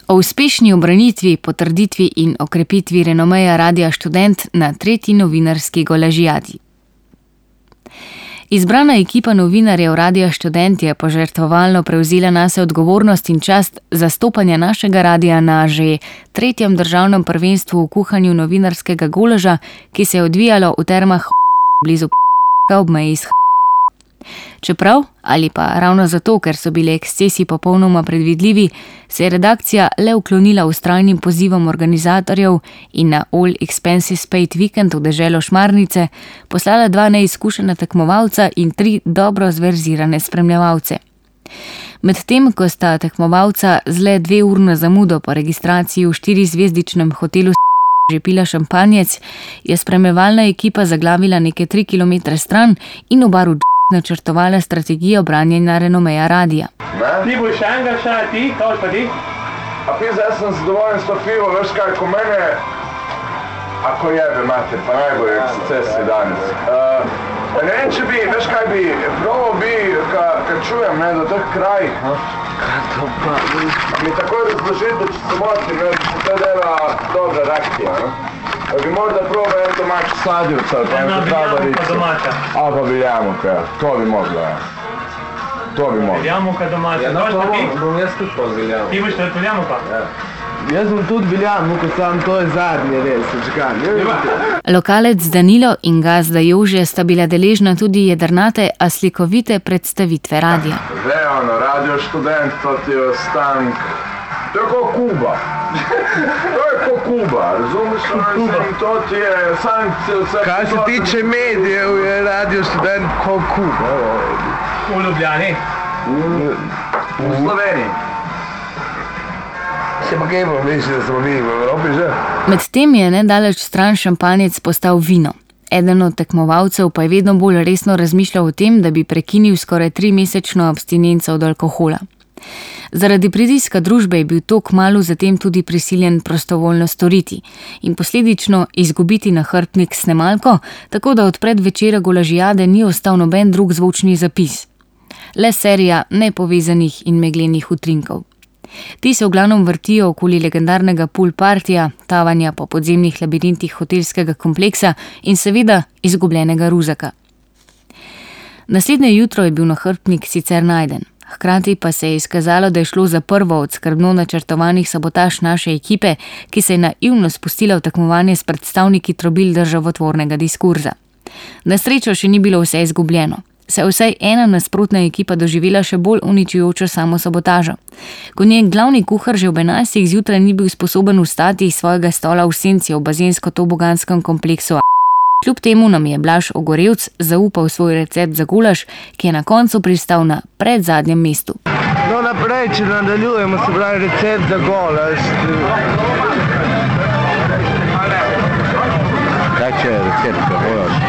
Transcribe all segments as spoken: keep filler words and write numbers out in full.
O uspešni ubranitvi, potrditvi in okrepitvi renomeja Radia Študent na tretji novinarski golažijadi. Izbrana ekipa novinarjev Radia Študent je požrtvovalno prevzela nase odgovornost in čast zastopanja našega radia na že tretjem državnem prvenstvu v kuhanju novinarskega golaža, ki se je odvijalo v termah blizu ob meji s Čeprav, ali pa ravno zato, ker so bili ekscesi popolnoma predvidljivi, se je redakcija le uklonila vztrajnim pozivom organizatorjev in na All Expenses Paid vikend v deželo Šmarnice poslala dva neizkušena tekmovalca in tri dobro zverzirane spremljevalce. Medtem, ko sta tekmovalca z le dve urno zamudo po registraciji v štirizvezdičnem hotelu že pila šampanjec, je spremljevalna ekipa zaglavila neke tri kilometre stran in v baru načrtovala strategijo branjenja renomeja radia. Ti boš enega še, ti, kaj pa ti? A pis, jaz sem zadovoljen s to pivo, veš kaj, ko mene, ako jebe imate, pa najbolj ekscesi danes. Uh, ne vem, če bi, veš kaj bi, probo bi, kad čujem, ne, do teh krajih, no? Kaj to pa? Mi takoj razložiti, da če se motim, ne, da se to dela dobra reakcija, no? Da bi morda proba en domač sadjevca, pa eno biljamuka domača. A pa biljamuka, to bi mogla, ja. To bi mogla. Biljamuka domača. Ja, no, to bom jaz tudi pa biljamuka. Ti boš tudi biljamuka? Ja. Jaz bom tudi biljamuka, sam to je zadnje res, čekaj. Lokalec Danilo in gazda Jože sta bila deležna tudi jedrnate, a slikovite predstavitve radia. Zdaj, ono, Radio Študent, to ti je ostank. To je kot Kuba. To je kot Kuba, razumeš? To ti je sankcije vse. Kaj se tiče medijev, je Radio Študent kot Kuba. V Ljubljani? V Sloveniji. Se pa kaj bom misli, da smo mi v Evropi že? Medtem je nedaleč stran šampanjec postal vino. Eden od tekmovalcev pa je vedno bolj resno razmišljal o tem, da bi prekinil skoraj trimesečno abstinenco od alkohola. Zaradi pritiska družbe je bil to kmalu zatem tudi prisiljen prostovoljno storiti in posledično izgubiti nahrbtnik s snemalko, tako da od predvečera golažijade ni ostal noben drug zvočni zapis. Le serija nepovezanih in meglenih utrinkov. Ti se v glavnem vrtijo okoli legendarnega pool partija, tavanja po podzemnih labirintih hotelskega kompleksa in seveda izgubljenega ruzaka. Naslednje jutro je bil nahrbtnik sicer najden. Hkrati pa se je izkazalo, da je šlo za prvo od skrbno načrtovanih sabotaž naše ekipe, ki se je naivno spustila v tekmovanje s predstavniki trobil državotvornega diskurza. Na srečo še ni bilo vse izgubljeno. Se je vsaj ena nasprotna ekipa doživela še bolj uničujočo samo sabotažo. Ko njen glavni kuhar že ob enajstih zjutraj ni bil sposoben vstati iz svojega stola v senci v bazensko-toboganskem kompleksu. Kljub temu nam je Blaž Ogorevc zaupal svoj recept za gulaš, ki je na koncu pristal na predzadnjem mestu. No naprej, če nadaljujemo, se pravi recept za gulaš. Kakšen je recept za gulaš?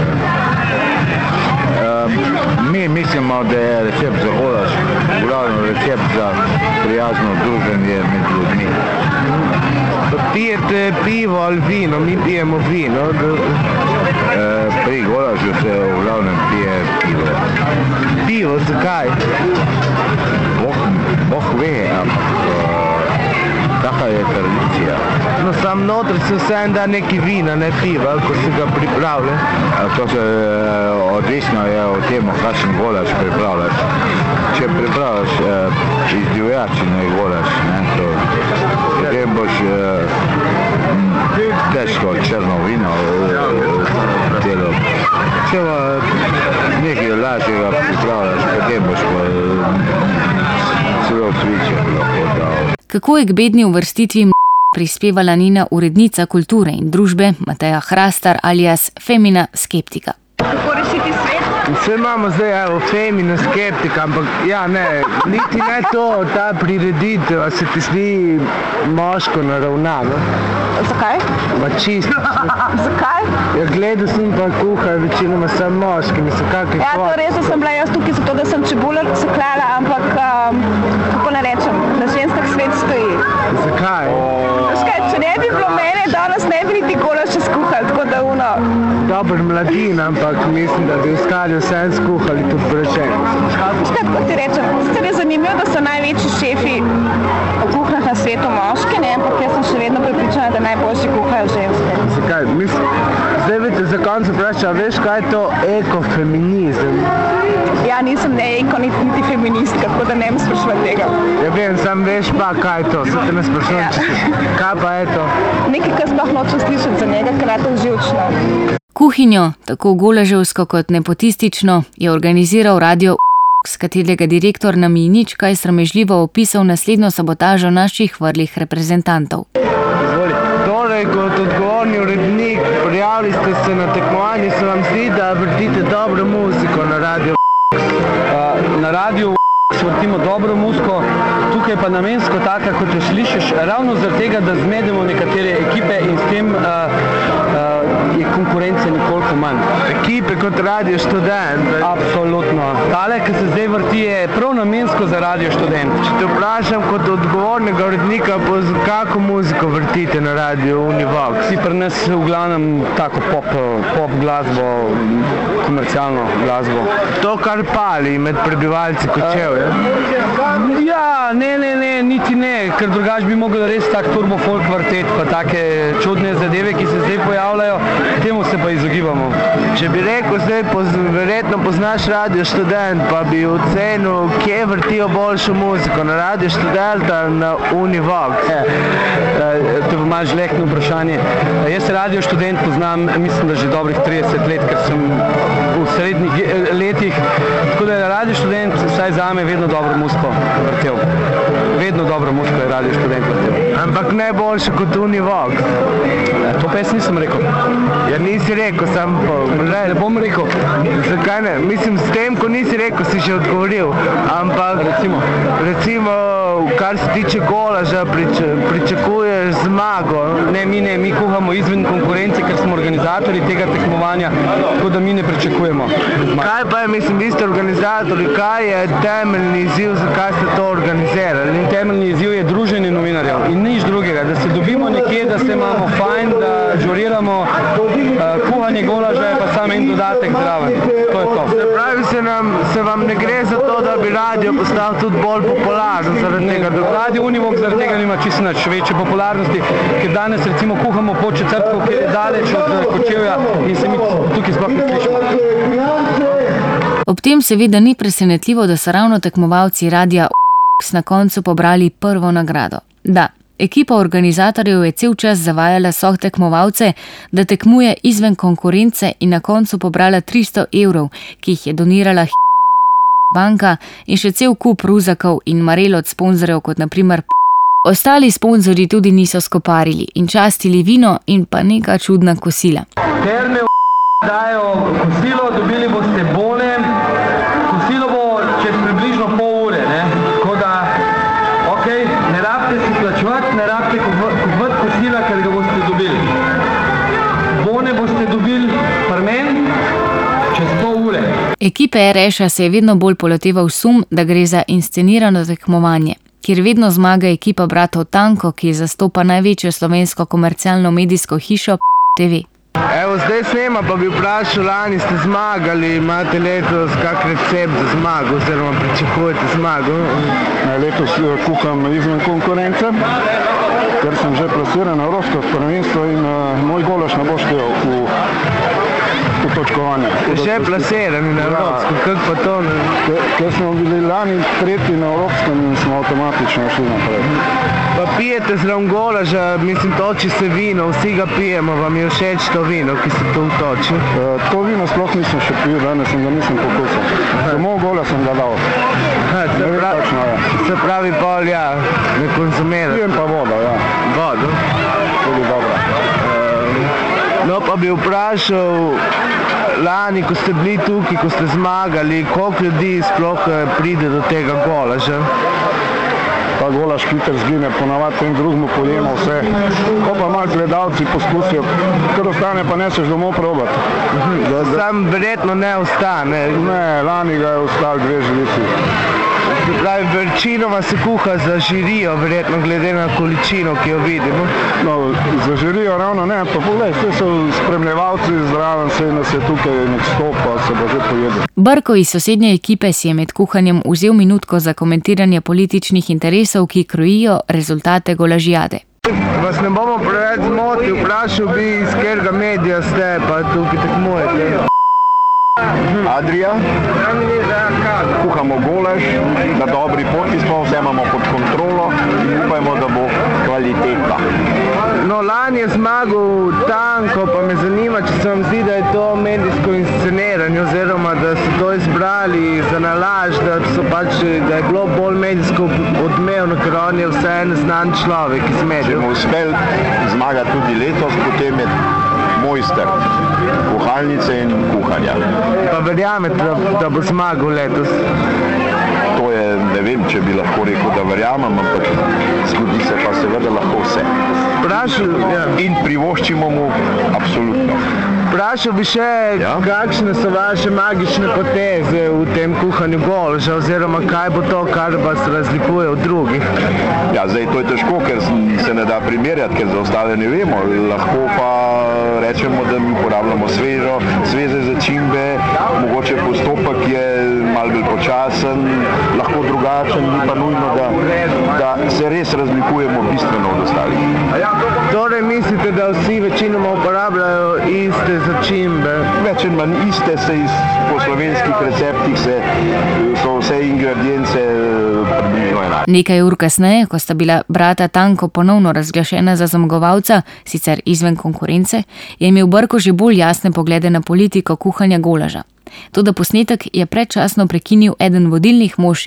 Mi mislimo, da je recept za gulaš glavno recept za prijazno druženje med ljudmi. Pijete pivo ali vino, mi pijemo vino. E, pri gulažu se v glavnem pije pivo. Pivo, zakaj? Boh, boh ve, ampak taka je tradicija. No sam notri se vsem da neki vina, ne piva, ko se ga pripravlja. To se odvisno je od temu, kakšen gulaš pripravljaš. Če pripravljaš eh, iz divjačine gulaš, ne, to potem boš eh, težko črno vino delo. Če pa nekaj lažjega pripravljaš, potem boš pa celo cvičen lahko dal. Kako je k bedni uvrstitvi prispevala njena urednica kulture in družbe Mateja Hrastar alias Femina Skeptika. Kako rešiti svet? Vse imamo zdaj, evo, Femina Skeptika, ampak ja, ne, niti ne to, ta prireditev, a se ti zdi moško naravnano. Zakaj? Ma čisto. Zakaj? Ja, gledal sem pa kuhaj, večinoma sem moški, mislim, kak je Ja, to tvoj. res, da sem bila jaz tukaj zato, da sem čebular seklala, ampak um, kako ne rečem, na ženskah svet stoji. Zakaj? Veš kaj, če ne bi bilo mene, danes ne bi niti golaš še skuhali, tako da uno. Dober mladin, ampak mislim, da bi iskali vse skuhali tudi brečenje. Veš kaj, kako ti rečem, sicer je zanimivo, da so največji šefi v kuhnah na svetu moški. za konec vprašal, veš, kaj je to ekofeminizem? Ja, nisem ne eko, niti, niti feministka, tako da ne vem sprašovati tega. Ja, vem, sam veš pa, kaj je to, se te ne sprašujem, Ja. kaj pa je to? Nekaj, kar sploh nočem slišati za njega, ker je to živčno. Kuhinjo, tako goleževsko kot nepotistično, je organiziral radio, s katerega direktor nam je nič kaj sramežljivo opisal naslednjo sabotažo naših vrlih reprezentantov. Torej, kot odgovorni urednik, prijavili ste se na tekmovanje, se vam zdi, da vrtite dobro muziko na radio? Na radiju vrtimo dobro muziko, tukaj pa namensko taka, kot jo slišiš, ravno zaradi tega, da zmedemo nekatere ekipe in s tem uh, uh, je konkurence nekoliko manj. Ekipe kot Radio Študent? Absolutno. Tale, ki se zdaj vrti, je prav namensko za Radio Študent. Če te vprašam kot odgovornega urednika, po kako muziko vrtite na radio Univox? Si pri nas v glavnem tako pop, pop glasbo, komercialno glasbo. To, kar pali med prebivalci Kočevja? Ja, ne, ne, ne, niti ne, ker drugače bi mogli res tak turbo folk kvartet, pa take čudne zadeve, ki se zdaj pojavljajo, temu se pa izogibamo. Če bi rekel, zdaj poz, verjetno poznaš Radio Študent, pa bi ocenil, kje vrtijo boljšo muziko, na Radio Študent ali na Univox? E, e, to je malo žlehtno vprašanje. E, jaz Radio Študent poznam, mislim, da že dobrih trideset let, ker sem v srednjih letih, tako da je Radio Študent vsaj zame vedno dobro muziko vrtel. Vedno dobro muziko je Radio Študent vrtel. Ampak ne boljše kot Univox? E, to pa jaz nisem rekel. Ja, nisi rekel, sam pa... Ne, ne bom rekel. Zakaj ne? Mislim, s tem, ko nisi rekel, si že odgovoril. Ampak, recimo, recimo kar se tiče golaža, prič, pričakuješ zmago? Ne, mi ne, mi kuhamo izven konkurence, ker smo organizatorji tega tekmovanja, tako da mi ne pričakujemo zmago. Kaj pa je, mislim, vi ste organizatorji, kaj je temeljni izziv, zakaj ste to organizirali? Temeljni izziv je druženje novinarjev in nič drugega, da se dobimo nekje, da se imamo fajn, da žuriramo, uh, kuhanje golaža je pa samo en dodatek zraven. To je to. Se pravi, se, nam, se vam ne gre za to, da bi radio postal tudi bolj popularen zaradi tega? Radio Univox zaradi tega nima čisto nič večje popularnosti, ker danes recimo kuhamo po četrtku, ker je daleč od Kočevja in se mi tukaj sploh ne slišimo. Ob tem seveda ni presenetljivo, da so ravno tekmovalci radia na koncu pobrali prvo nagrado. Da, ekipa organizatorjev je cel čas zavajala soh tekmovalce, da tekmuje izven konkurence in na koncu pobrala tristo evrov, ki jih je donirala banka in še cel kup ruzakov in marel od sponzorjev, kot na primer ostali sponzorji tudi niso skoparili in častili vino in pa neka čudna kosila. Terme dajo kosilo, dobili boste bone, kosilo bo čez približno pol ure, ne? Tako da, ok, ne rabite si plačevati, ne rabite kupovati kosila, ker ga boste dobili. Bone boste dobili pri meni čez pol ure. Ekipe R Š-a se je vedno bolj poloteval sum, da gre za inscenirano tekmovanje, kjer vedno zmaga ekipa bratov Tanko, ki zastopa največjo slovensko komercialno medijsko hišo T V. Evo, zdaj snema, pa bi vprašal, lani ste zmagali, imate letos kak recept za zmago, oziroma pričakujete zmago? Letos kuham izven konkurence, ker sem že plasiran na evropsko prvenstvo in uh, moj golaž ne bo štel v, v točkovanje. Že plasiran na evropsko, kak pa to? Ker smo bili lani tretji na evropskem in smo avtomatično šli naprej. Pa pijete zraven golaža, mislim, toči se vino, vsi ga pijemo, vam je všeč to vino, ki se tu toči? Uh, to vino sploh nisem še pil, danes sem ga nisem pokusil. Samo gola sem ga dal. Ha, se, ne pravi, točno, ja. se pravi pol, ja, ne konzumirate. Pijem pa vodo, ja. Vodo? Tudi dobra. Uh, no, pa bi vprašal, lani, ko ste bili tukaj, ko ste zmagali, koliko ljudi sploh pride do tega golaža? Ta golaž hiter zgine, ponavadi tem drugmu pojemo vse. Ko pa malo gledalci poskusijo, kar ostane pa neseš domov probati. Da, da... Sam verjetno ne ostane. Ne, lani ga je ostal dve žlici. Se pravi, večinoma se kuha za žirijo, verjetno glede na količino, ki jo vidimo. No, za žirijo ravno ne, pa poglej, vse so spremljevalci zraven, se nas je tukaj nek stop, pa se bo že pojedel. Brko iz sosednje ekipe si je med kuhanjem vzel minutko za komentiranje političnih interesov, ki krojijo rezultate golažijade. Vas ne bomo preveč zmotil, vprašal bi, iz katerega medija ste, pa tukaj tekmujete. Adria, kuhamo golaž, na dobri poti smo, vse imamo pod kontrolo in upajmo, da bo kvaliteta. No, lani je zmagal Tanko, pa me zanima, če se vam zdi, da je to medijsko insceniranje, oziroma da so to izbrali za nalaž, da, so pač, da je bilo bolj medijsko odmevno, ker on je vseeno znan človek iz medijev. Če bomo uspeli zmagati tudi letos, potem je mojster kuhalnice in kuhanja. Pa verjamete, da, da bo zmagal letos? To je, ne vem, če bi lahko rekel, da verjamem, ampak zgodi se pa seveda lahko vse. Prašal, ja. In privoščimo mu absolutno. Vprašal bi še, ja? Kakšne so vaše magične poteze v tem kuhanju golaža, oziroma kaj bo to, kar vas razlikuje od drugih? Ja, zdaj to je težko, ker se ne da primerjati, ker za ostale ne vemo. Lahko pa rečemo, da mi uporabljamo svežo, sveže začimbe, mogoče postopek je malo bolj počasen, lahko drugačen, ni pa nujno, da, da se res razlikujemo bistveno od ostalih. Torej mislite, da vsi večinoma uporabljajo iste začimbe? Več in manj iste, se iz, po slovenskih receptih se, so vse ingredience približno enake. Nekaj ur kasneje, ko sta bila brata Tanko ponovno razglašena za zmagovalca, sicer izven konkurence, je imel Brko že bolj jasne poglede na politiko kuhanja golaža. Toda posnetek je predčasno prekinil eden vodilnih mož.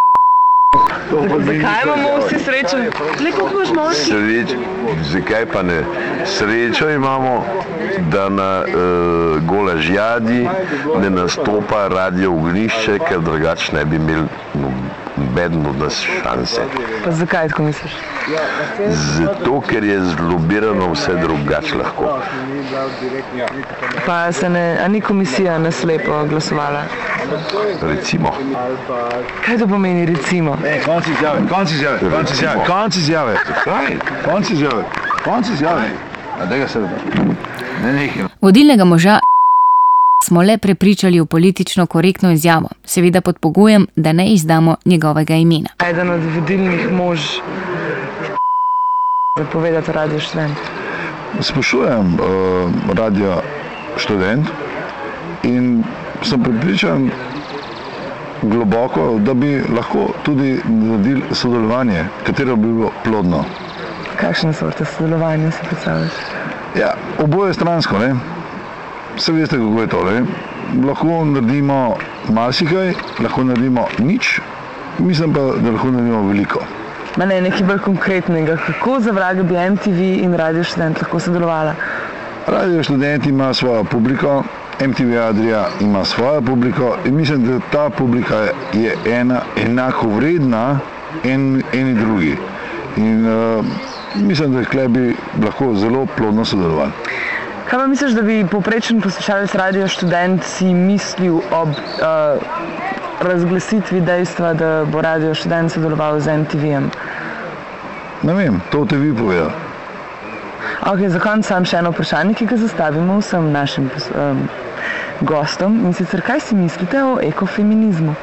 Zakaj imamo vsi srečo? Koliko imaš moški? Sreč, zakaj pa ne? Srečo imamo, da na uh, golažjadi ne nastopa Radio Ognjišče, ker drugače ne bi imeli nobeden od nas šanse. Pa zakaj tako misliš? Zato, ker je zlobirano vse drugače lahko. Pa se ne, a ni komisija na slepo glasovala? Recimo. Kaj to pomeni recimo? E, konc izjave, konc izjave, konc izjave, konc izjave. Kaj? Konc izjave, konc izjave. A tega se ne nekaj. Vodilnega moža smo le prepričali v politično korektno izjavo, seveda pod pogojem, da ne izdamo njegovega imena. Eden od vodilnih mož zapovedati Radio Študent. Spoštujem uh, Radio Študent in sem prepričan globoko, da bi lahko tudi naredili sodelovanje, katero bi bilo plodno. Kakšne sorte sodelovanja si predstavljaš? Ja, oboje stransko, ne? Vse veste, kako je to, ne? Lahko naredimo marsikaj, lahko naredimo nič, mislim pa, da lahko naredimo veliko. Ma ne, nekaj bolj konkretnega. Kako za vraga bi M T V in Radio Študent lahko sodelovala? Radio Študent ima svojo publiko, M T V Adria ima svojo publiko in mislim, da ta publika je ena enako vredna en, eni drugi. In uh, mislim, da tukaj bi lahko zelo plodno sodelovali. Kaj pa misliš, da bi povprečen poslušalec Radio Študent si mislil ob uh, razglasitvi dejstva, da bo Radio Študent sodeloval z M T V-em? Ne vem, to te vi povedal. Ok, za konec sam še eno vprašanje, ki ga zastavimo vsem našim um, gostom. In sicer, kaj si mislite o ekofeminizmu?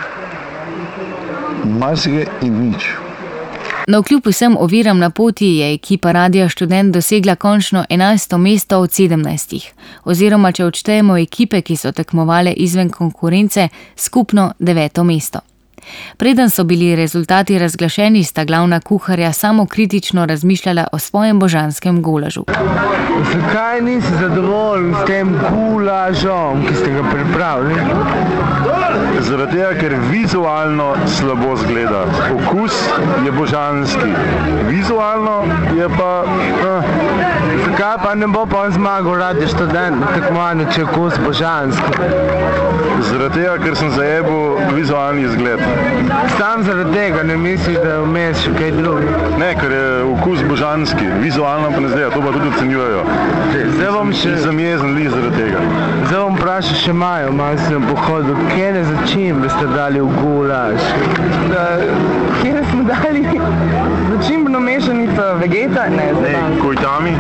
Marsikaj in nič. No, kljub vsem oviram na poti je ekipa Radia Študent dosegla končno enajsto mesto od sedemnajstih, oziroma če odštejemo ekipe, ki so tekmovale izven konkurence, skupno deveto mesto. Preden so bili rezultati razglašeni, sta glavna kuharja samokritično razmišljala o svojem božanskem golažu. Zakaj nisi zadovoljen s tem gulažom, ki ste ga pripravili? Zaradi tega, ker vizualno slabo zgleda. Okus je božanski. Vizualno je pa... Ah, zakaj pa ne bo pa zmagal Radio Študent na tekmovanju, če je okus božanski? Zaradi tega, ker sem zajebil vizualni izgled. Sam zaradi tega ne misliš, da je vmes še kaj drugi? Ne, ker je okus božanski. Vizualno pa ne zdaj, to pa tudi ocenjujejo. Zdaj bom še... Zamezen li zaradi tega. Zdaj bom vprašal še Majo, malo sem pohodil. Kjene začimbe ste dali v gulaž? Kjene smo dali začimbno mešanico vegeta? Ne, ne, kojtami?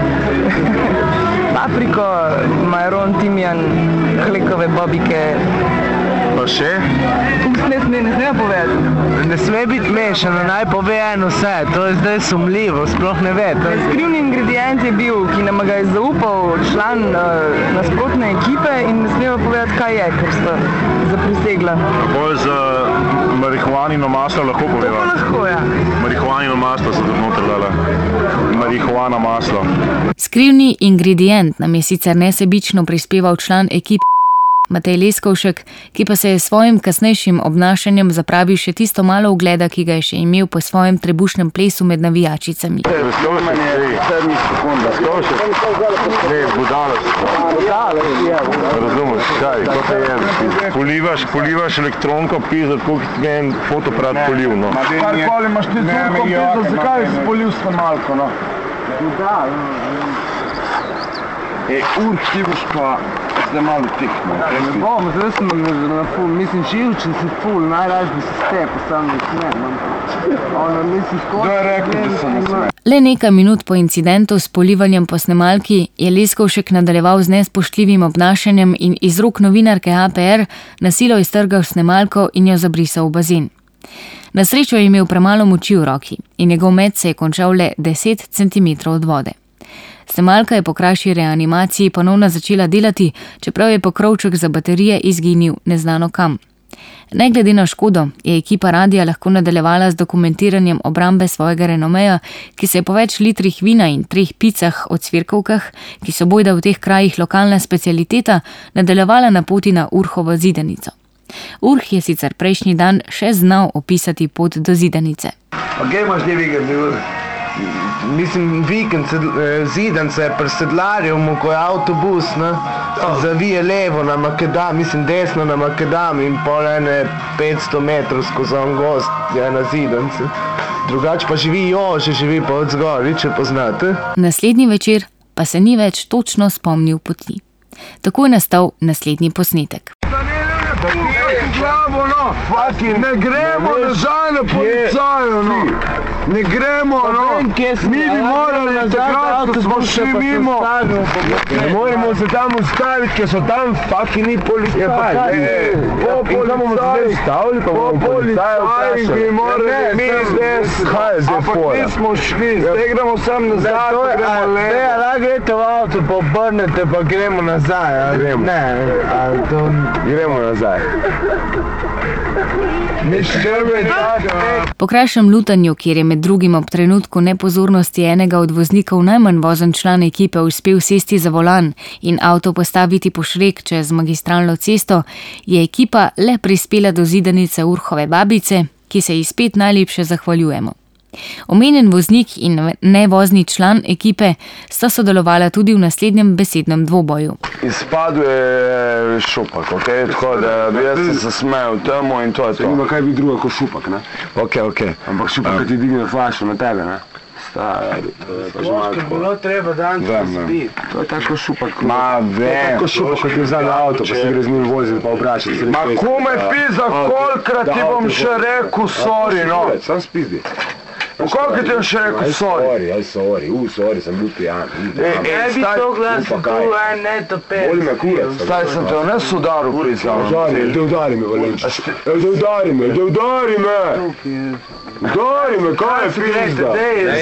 Papriko, majaron, timijan, klikove, bobike, Pa še? Ne sme, ne sme povedati. Ne sme biti mešano, naj pove eno vse, to je zdaj sumljivo, sploh ne ve. To je... Skrivni ingredient je bil, ki nam ga je zaupal član uh, nasprotne ekipe in ne smemo povedati, kaj je, ker sta zaprisegla. Bolj za marihuanino maslo lahko poveva. To lahko, ja. Marihuanino maslo so tudi noter dala. Marihuana maslo. Skrivni ingredient nam je sicer nesebično prispeval član ekipe Matej Leskovšek, ki pa se je s svojim kasnejšim obnašanjem zapravil še tisto malo ugleda, ki ga je še imel po svojem trebušnem plesu med navijačicami. Razumeš, kaj, ko te je, polivaš, polivaš elektronko, pizat, koliko ti je en fotoparat poliv, no. Karkoli imaš ti zurko pizat, zakaj si poliv s malko, no? E, urk ti boš pa zdaj malo tikno. Ne bom, zdaj sem na ful, mislim, živčen si ful, najraž bi se stepil, sam ne smem. Ono, mislim, skoro... Kdo je rekel, da se ne smem? Le nekaj minut po incidentu s polivanjem po snemalki je Leskovšek nadaljeval z nespoštljivim obnašanjem in iz rok novinarke A P R na silo iztrgal snemalko in jo zabrisal v bazen. Na srečo je imel premalo moči v roki in njegov met se je končal le deset centimetrov od vode. Snemalka je po krajši reanimaciji ponovno začela delati, čeprav je pokrovček za baterije izginil neznano kam. Ne glede na škodo, je ekipa radia lahko nadaljevala z dokumentiranjem obrambe svojega renomeja, ki se je po več litrih vina in treh picah o cvirkovkah, ki so bojda v teh krajih lokalna specialiteta, nadaljevala na poti na Urhovo Zidanico. Urh je sicer prejšnji dan še znal opisati pot do Zidanice. Pa kaj imaš te vikend, Urh? Mislim, vikend Zidance je presedlaril mu, ko je avtobus, ne, zavije levo na Makedam, mislim desno na Makedam in pol ene petsto metrov skozi on gost je na Zidance. Drugač pa živi Jože, živi pa od zgori, če poznate. Naslednji večer pa se ni več točno spomnil poti. Tako je nastal naslednji posnetek. Glavo, no, ne gremo nazaj na policaju, no. Ne gremo, no. Mi bi morali takrat, ko smo šli mimo. Ne moramo se tam ustaviti, ker so tam fucking ni policaji. Po policaji, po policaji bi morali, mi zdaj skaj zdaj fora. Ampak nismo šli, zdaj gremo sam nazaj, pa gremo levo. Ne, lahko grete v avto, pa obrnete, pa gremo nazaj. Gremo. Ne, gremo nazaj. Po krajšem lutanju, kjer je med drugim ob trenutku nepozornosti enega od voznikov najmanj vozen član ekipe uspel sesti za volan in avto postaviti pošrek čez magistralno cesto, je ekipa le prispela do Zidanice Urhove babice, ki se ji spet najlepše zahvaljujemo. Omenjen voznik in nevozni član ekipe sta sodelovala tudi v naslednjem besednem dvoboju. Izpadel je šupak, ok, tako da jaz sem se smejal temu in to je to. Ima kaj bi druga kot šupak, ne? Ok, ok. Ampak šupak, ki ti digne flašo na tebe, ne? Stari, to je pa že malo Boško, bilo treba dan se zbiti. To je tako šupak. Ma, vem. Tako šupak, kot je vzal na avto, pa se gre z njim voziti, pa obračati. Ma, kume pizda, kolikrat ti bom še rekel sorry, no. Sam spizdi. Koliko ti bom še rekel sorry? Aj sorry, u sorry, sem bil pijan. Ne bi to glasno, tu en neto pet. Boli me kurac. Staj sem te vnes udaril pizda. Da udari me, Valenčič. Da udari me, da udari me. Udari me, kaj je pizda?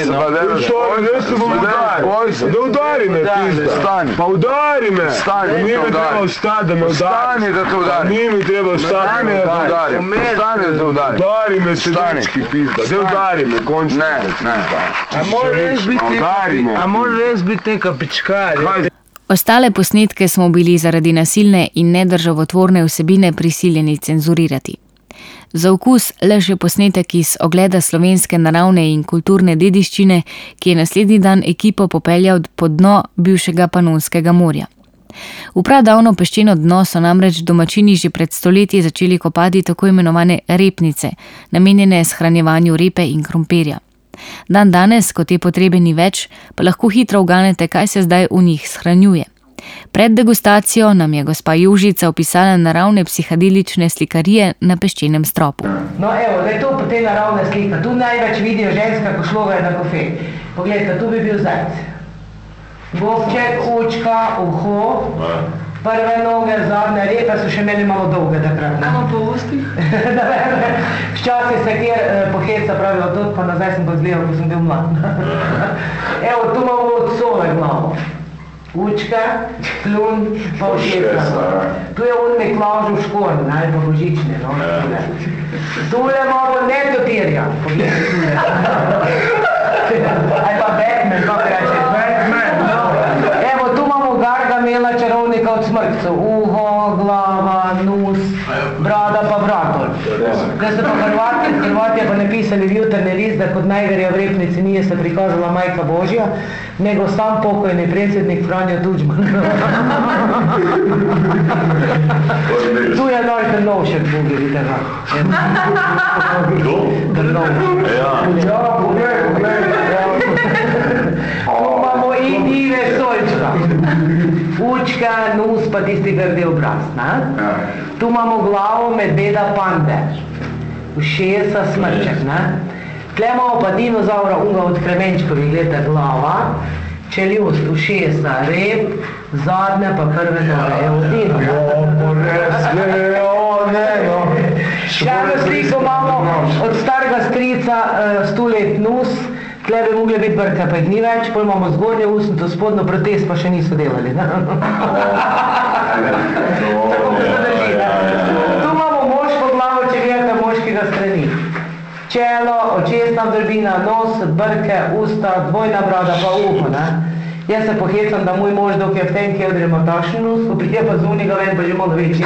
Ne se bom udaril. Da udari me, pizda. Stani. Pa udari me. Stani, Ni mi treba ostati, da me udari. Stani, da te udarim. Ni mi treba ostati, Stani, da te udarim. Stani, da te udarim. Udari me, sedečki, pizda. Da udari me, končno. Ne, ne. A mora res biti, a mora res biti neka pičkar. Ostale posnetke smo bili zaradi nasilne in nedržavotvorne vsebine prisiljeni cenzurirati. Za okus le še posnetek iz ogleda slovenske naravne in kulturne dediščine, ki je naslednji dan ekipo popeljal pod dno bivšega Panonskega morja. V pradavno peščeno dno so namreč domačini že pred stoletji začeli kopati tako imenovane repnice, namenjene shranjevanju repe in krompirja. Dan danes, ko te potrebe ni več, pa lahko hitro uganete, kaj se zdaj v njih shranjuje. Pred degustacijo nam je gospa Jožica opisala naravne psihadelične slikarije na peščenem stropu. No evo, da je to potem naravna slika. Tu največ vidijo ženska, ko šloga je na kofe. Poglejte, tu bi bil zajc. Gobček, očka, uho, pa prve noge, zadnje repe so še imeli malo dolge takrat. Kako po ustih? Včasih se kjer eh, poheca pravijo tudi, pa nazaj sem pa zgledal, ko sem bil mlad. Evo, tu imamo od sove glavo. Učka, kljun, pa ušeca. Tu je on Miklavžev škorn, ali pa božične, no. Tule imamo ne dotirja, pogledaj tule. Ali pa Batman, kako reče, Batman, no. Evo, tu imamo Gargamela, čarovnika od smrkcev. Uho, glava, nus, brada pa bratol. Kaj so pa Hrvati, Hrvati pa napisali v jutrni list, da kot najgarja v repnici nije se prikazala Majka Božja, nego sam pokojni predsjednik Franjo Tuđman. Tu je noj Drnovšek, Bog, vidite ga. Drnovšek. Ja, pogledaj, pogledaj. Imamo in Ive Soljčka. Učka, nus pa tisti grdi obraz, ne? Tu imamo glavo medveda pande. Ušesa smrček, ne? Tle imamo pa dinozaura unga od Kremenčkovi, gledajte, glava, čeljust, ušesa, rep, zadnja pa prve noge, evo dinozaur. Še eno sliko imamo od starega strica, sto let nus, tle bi mogli biti brke, pa jih ni več, pol imamo zgornje usnito, spodno protest pa še niso delali. Tako se drži, ne? Tu imamo moško glavo, če gledate moškega strani. Čelo, očesna vdrbina, nos, brke, usta, dvojna brada pa uho, ne? Jaz se pohecam, da moj mož, dok je v tem kedri, ima takšen nos, ko pride pa zunega ven, pa že malo večji.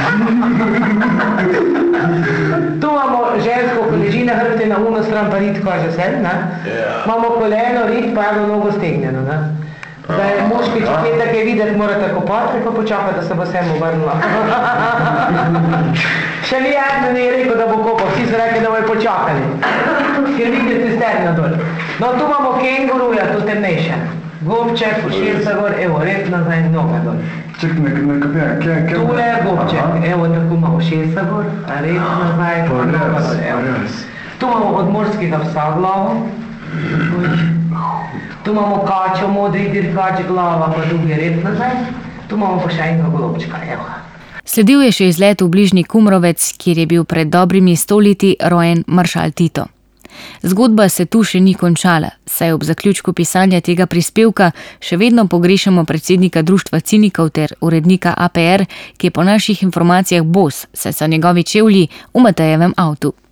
Tu imamo žensko, ko leži na hrbti, na uno stran pa rit kaže sen, ne? Imamo koleno, rit pa eno nogo stegnjeno, ne? Zdaj, moški, če kje tako je videti, morate kopati, pa počakati, da se bo sem obrnila. Še ni eno ni rekel, da bo kopal, vsi so rekli, da bojo počakali. Ker vidite cisterna dol. No, tu imamo kenguruja, tu temnejše. Gobček, ušesa gor, evo, rep nazaj, noga dol. Ček, ne, ne kapiram, kje, kje? Tule je gobček, evo, tako imamo ušesa gor, rep nazaj, noga dol, evo. Tu imamo od morskega psa glavo. Tu imamo kačo, modri dirkač glava, pa drugi rep nazaj. Tu imamo pa še enega golobčka, evo. Sledil je še izlet v bližnji Kumrovec, kjer je bil pred dobrimi sto leti rojen maršal Tito. Zgodba se tu še ni končala, saj ob zaključku pisanja tega prispevka še vedno pogrešamo predsednika društva cinikov ter urednika A P R, ki je po naših informacijah bos, saj so njegovi čevlji v Matejevem avtu.